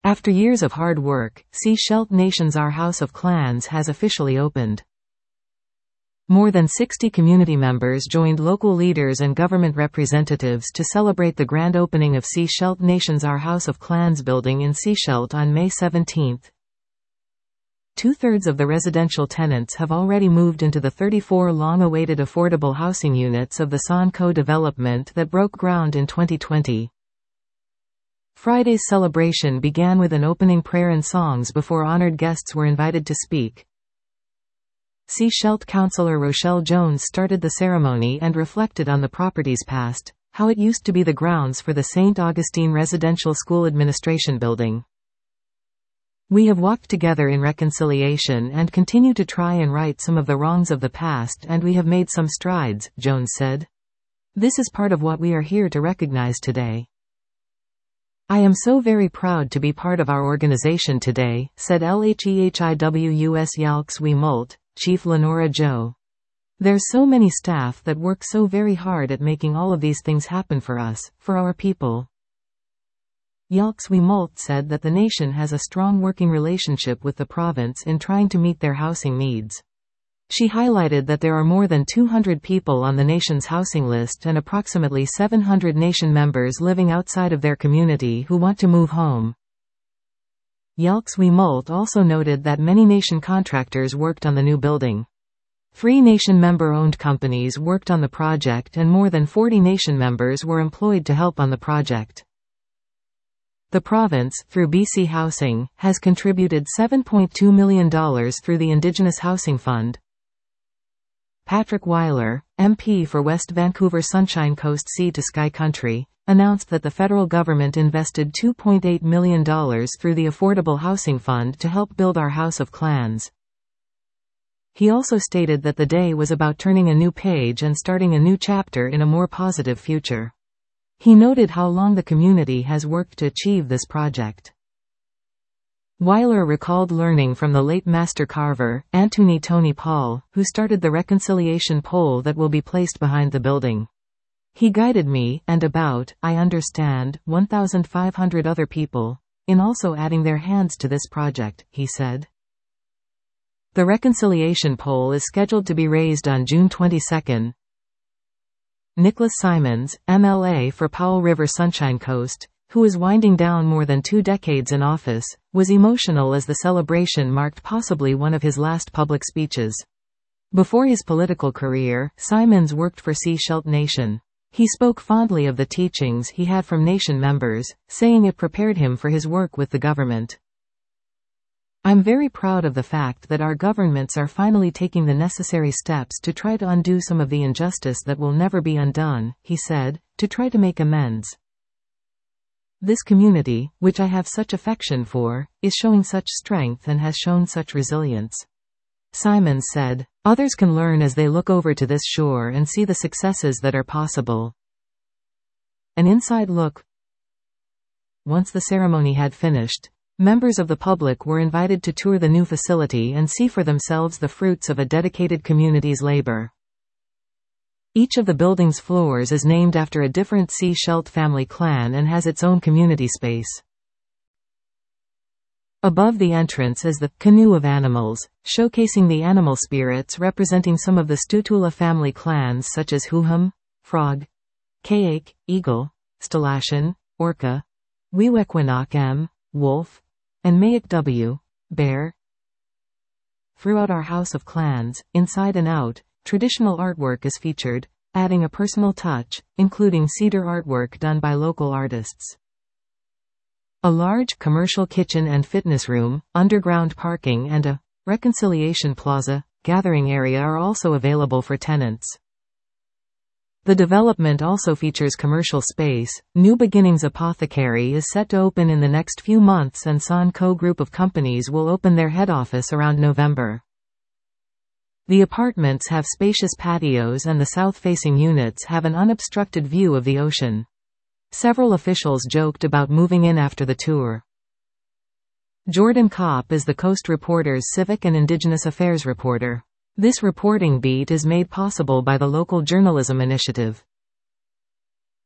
After years of hard work, Sea-Shelt Nations Our House of Clans has officially opened. More than 60 community members joined local leaders and government representatives to celebrate the grand opening of Sea-Shelt Nations Our House of Clans building in Sea-Shelt on May 17. Two-thirds of the residential tenants have already moved into the 34 long-awaited affordable housing units of the Sanko development that broke ground in 2020. Friday's celebration began with an opening prayer and songs before honored guests were invited to speak. Sea-Shelt Councillor Rochelle Jones started the ceremony and reflected on the property's past, how it used to be the grounds for the St. Augustine Residential School Administration building. We have walked together in reconciliation and continue to try and right some of the wrongs of the past, and we have made some strides, Jones said. This is part of what we are here to recognize today. I am so very proud to be part of our organization today, said LHEHIWUS Yalks We Molt, Chief Lenora Joe. There's so many staff that work so very hard at making all of these things happen for us, for our people. Yalks We Molt said that the nation has a strong working relationship with the province in trying to meet their housing needs. She highlighted that there are more than 200 people on the nation's housing list and approximately 700 nation members living outside of their community who want to move home. Yalks We Molt also noted that many nation contractors worked on the new building. 3 nation member-owned companies worked on the project and more than 40 nation members were employed to help on the project. The province, through BC Housing, has contributed $7.2 million through the Indigenous Housing Fund. Patrick Weiler, MP for West Vancouver Sunshine Coast Sea to Sky Country, announced that the federal government invested $2.8 million through the Affordable Housing Fund to help build our House of Clans. He also stated that the day was about turning a new page and starting a new chapter in a more positive future. He noted how long the community has worked to achieve this project. Weiler recalled learning from the late master carver, Antony Tony Paul, who started the reconciliation pole that will be placed behind the building. He guided me, and about, I understand, 1,500 other people, in also adding their hands to this project, he said. The reconciliation pole is scheduled to be raised on June 22. Nicholas Simons, MLA for Powell River Sunshine Coast, who is winding down more than 2 decades in office, was emotional as the celebration marked possibly one of his last public speeches. Before his political career, Simons worked for Sea-Shelt Nation. He spoke fondly of the teachings he had from nation members, saying it prepared him for his work with the government. I'm very proud of the fact that our governments are finally taking the necessary steps to try to undo some of the injustice that will never be undone, he said, to try to make amends. This community, which I have such affection for, is showing such strength and has shown such resilience. Simons said, others can learn as they look over to this shore and see the successes that are possible. An inside look. Once the ceremony had finished, members of the public were invited to tour the new facility and see for themselves the fruits of a dedicated community's labor. Each of the building's floors is named after a different Sea-Shelt family clan and has its own community space. Above the entrance is the Canoe of Animals, showcasing the animal spirits representing some of the Stutula family clans such as Huhum, Frog, Kayak, Eagle, Stalashan, Orca, Wewequanak M, Wolf, and Mayak W, Bear. Throughout our House of Clans, inside and out, traditional artwork is featured, adding a personal touch, including cedar artwork done by local artists. A large commercial kitchen and fitness room, underground parking and a reconciliation plaza, gathering area are also available for tenants. The development also features commercial space. New Beginnings Apothecary is set to open in the next few months and Sanko Group of companies will open their head office around November. The apartments have spacious patios and the south-facing units have an unobstructed view of the ocean. Several officials joked about moving in after the tour. Jordan Kopp is the Coast Reporter's Civic and Indigenous Affairs reporter. This reporting beat is made possible by the Local Journalism Initiative.